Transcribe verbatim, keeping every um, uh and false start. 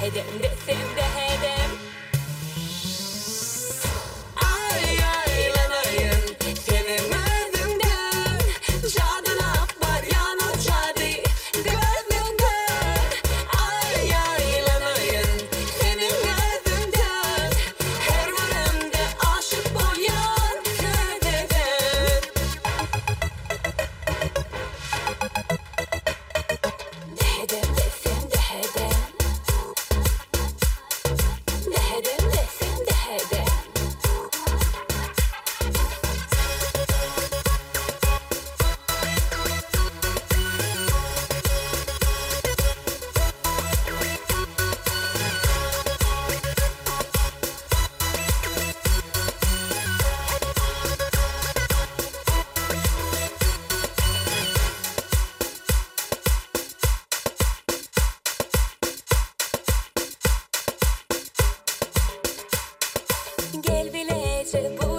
dehedim desem dehedim. Ay aylanayın senin özünden, cadına var yana cadi gözünden. Ay aylanayın senin özünden, her varımda aşık boyan sözeden. Dehedim desem dehedim, dehedim desem dehedim. Gel bilece bu